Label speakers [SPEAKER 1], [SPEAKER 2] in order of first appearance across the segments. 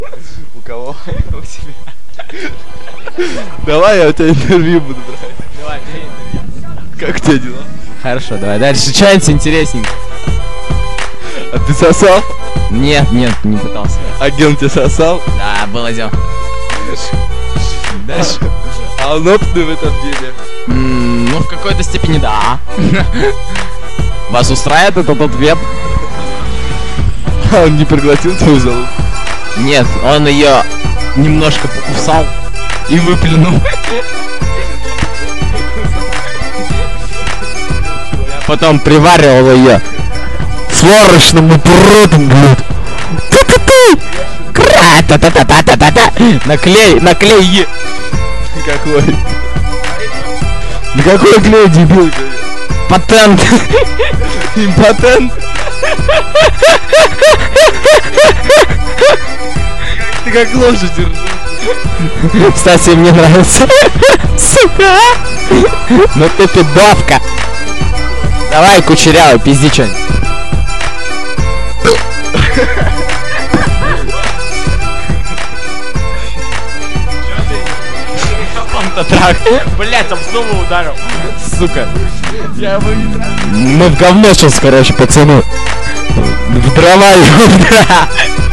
[SPEAKER 1] У кого? У тебя. Давай, я у тебя интервью буду брать.
[SPEAKER 2] Давай, бери интервью.
[SPEAKER 1] Как у тебя дела?
[SPEAKER 2] Хорошо, давай дальше. Что-нибудь интересненько.
[SPEAKER 1] А ты сосал?
[SPEAKER 2] Нет, не пытался.
[SPEAKER 1] Агент тебя сосал?
[SPEAKER 2] Да, было дело. Дальше.
[SPEAKER 1] А он опытный в этом деле?
[SPEAKER 2] Ну, в какой-то степени да. Вас устраивает этот ответ?
[SPEAKER 1] А он не пригласил твою залу?
[SPEAKER 2] Нет, он ее немножко покусал и выплюнул. Потом приваривал ее сварочным аппаратом, блядь. Наклей.
[SPEAKER 1] Какой? Да какой клей, дебил?
[SPEAKER 2] Патент.
[SPEAKER 1] Импотент? Ты как лошадь держишь.
[SPEAKER 2] Кстати, мне нравится. Сука. Ну ты пидовка. Давай, кучерявый, пизди что-нибудь. Блять, об снова ударил. Сука.
[SPEAKER 1] Я его не трогаю.
[SPEAKER 2] Мы в говно сейчас, короче, пацаны. В дрова его, да.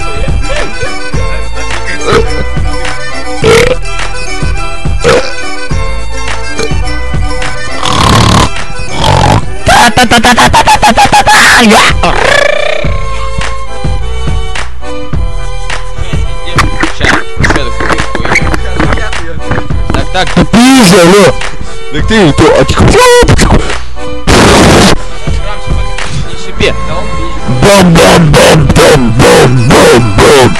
[SPEAKER 2] Так, ты пизда, алло.
[SPEAKER 1] Так ты то,
[SPEAKER 2] Не шипи. Бом-бом-бом-бом-бом-бом-бом.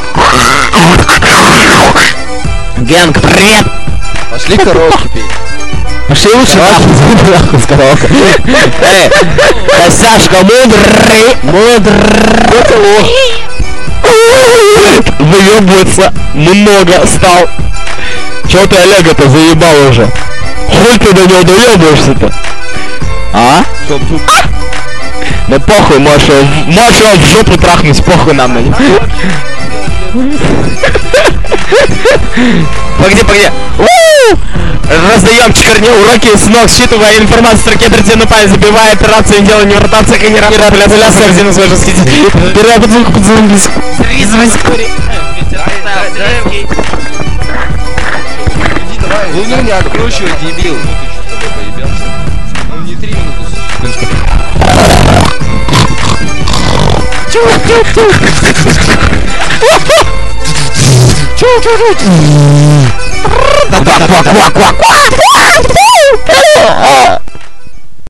[SPEAKER 2] Генг, привет.
[SPEAKER 1] пошли караоке петь.
[SPEAKER 2] Пошли лучше нахуй с караоке. Косяшка мудрый. Выебываться много стал. Чё ты Олега-то заебал уже? Хуй ты до него доебываешься-то? А? Да похуй, можешь его в жопу трахнуть, похуй нам на него. Погоди. Раздаем чекарне уроки с ног, считывая информацию в строке оперативной памяти, забивая операции, делая не ротация, как не рапляция, корзину свою расхитить. Переработку
[SPEAKER 1] Ну не откручивай, дебил. Ну ты что с тобой поебался? Ну не 3 минуты, секундочку.